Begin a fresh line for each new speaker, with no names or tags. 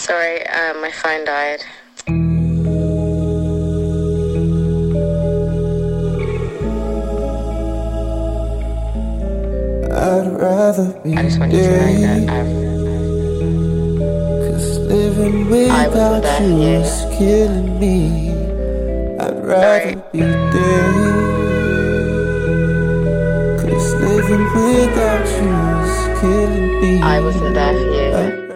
Sorry, my phone died.
I'd rather be
I just want you to know that
cause living without you is killing me. I'd rather be dead, cause living without you is killing me.
I wasn't there for you.